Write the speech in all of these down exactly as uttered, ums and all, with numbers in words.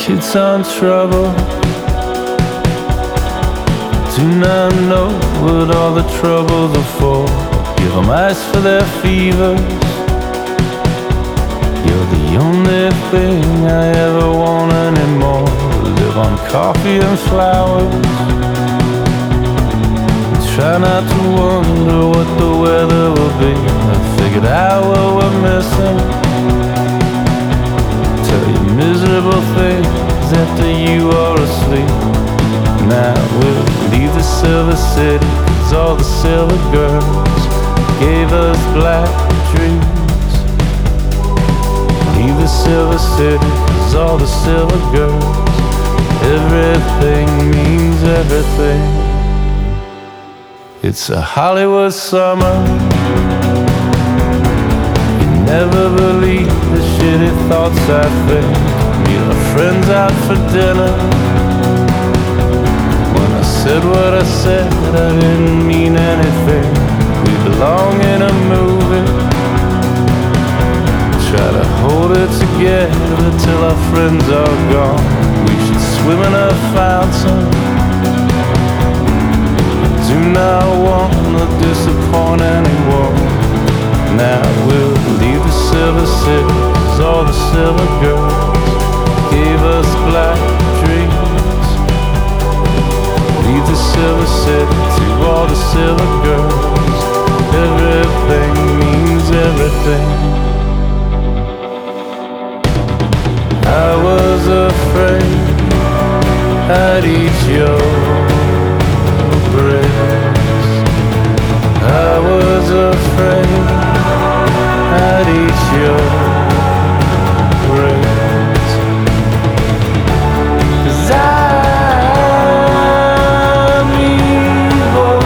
kids are in trouble, do not know what all the troubles are for. Give them ice for their fevers. You're the only thing I ever want anymore. Live on coffee and flowers. Try not to wonder what the weather will be. I figured out what we're missing. Tell you miserable things after you are asleep. Now we'll leave the silver city, 'cause all the silver girls gave us black dreams. Leave the silver city, 'cause all the silver girls, everything means everything. It's a Hollywood summer. You never believe the shitty thoughts I think. Meet our friends out for dinner. When I said what I said, I didn't mean anything. We belong in a movie. Try to hold it together till our friends are gone. We should swim in a fountain. Do not want to disappoint anyone. Now we'll leave the silver city, 'cause all the silver girls gave us black dreams. Leave the silver city to all the silver girls. Everything means everything. I was afraid I'd eat your I was afraid I'd eat your brains, 'cause I'm evil,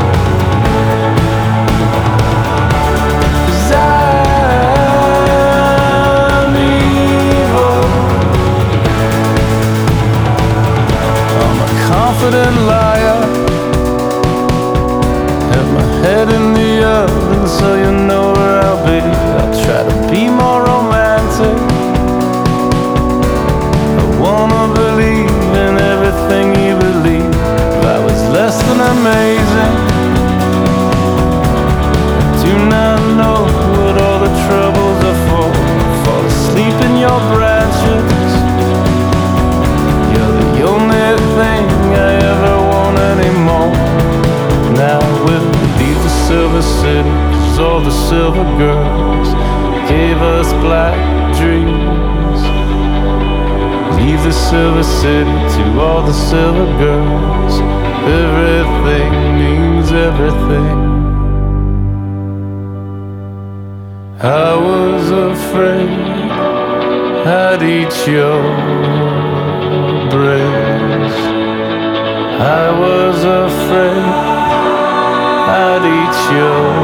'cause I'm evil. I'm a confident liar, head in the oven so you know where I'll be. I'll try to be more romantic. I wanna believe in everything you believe. If I was less than amazing, I do not know what all the troubles are for. Fall asleep in your branches. You're the only thing I ever want anymore. Now we'll leave the silver city, 'cause all the silver girls gave us black dreams. Leave the silver city to all the silver girls. Everything means everything. I was afraid I'd eat your brains. I was afraid I'd eat your